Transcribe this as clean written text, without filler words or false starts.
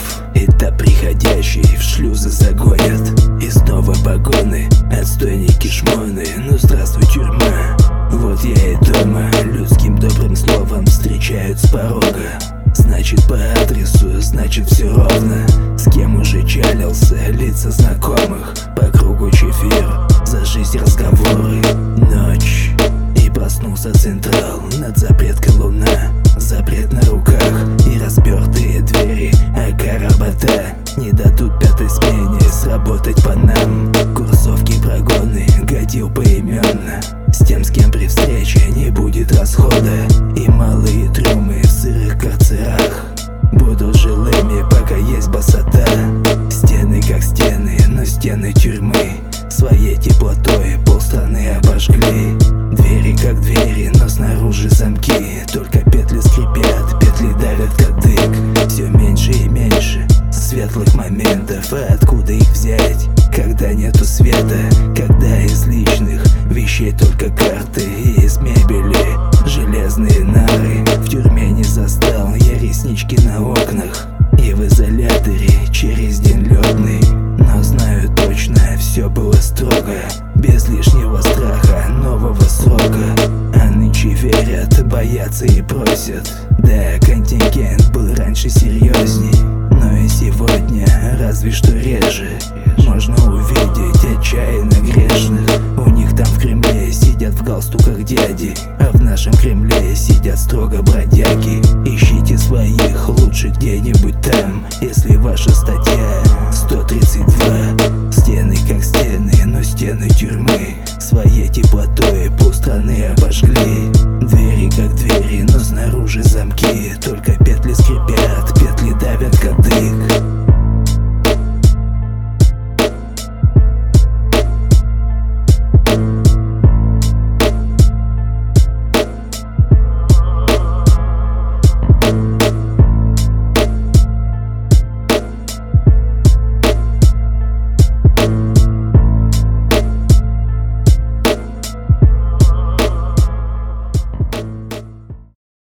Этап приходящий в шлюзы загонят. И снова погоны, отстойники шмоны. Ну здравствуй, тюрьма, вот я и дома. Людским добрым словом встречают с порога. Значит по адресу, значит все ровно. С кем уже чалился, лица знакомых. По кругу чефир, за жизнь разговоры. Ночь, и проснулся Централ. Над запреткой луна, запрет на руках. И распертые двери, работа. Не дадут пятой смене сработать по нам. Курсовки, прогоны, годил поименно. С тем, с кем при встрече не будет расхода. И малые трюмы в сырых карцерах будут жилыми, пока есть босота. Стены как стены, но стены тюрьмы своей теплотой полстраны обожгли. Двери как двери, но снаружи замки. Только петли скрипят, петли давят кадык. Все меньше и меньше светлых моментов. А откуда их взять, когда нету света? Когда из личных вещей только карты и из мебели железные нары. В тюрьме не застал я реснички на окнах. И в изоляторе через день лёдный. Но знаю точно, все было строго, без лишнего страха нового срока. А нынче верят, боятся и просят. Да, контингент был раньше серьезней, но и сегодня разве что реже можно увидеть отчаянно грешных. У них там в Кремле сидят в галстуках дяди, а в нашем Кремле сидят строго бродяги. Ищите своих лучше где-нибудь там, если ваша статья 132. Стены как стены, но стены тюрьмы своей теплотой полстраны обожгли.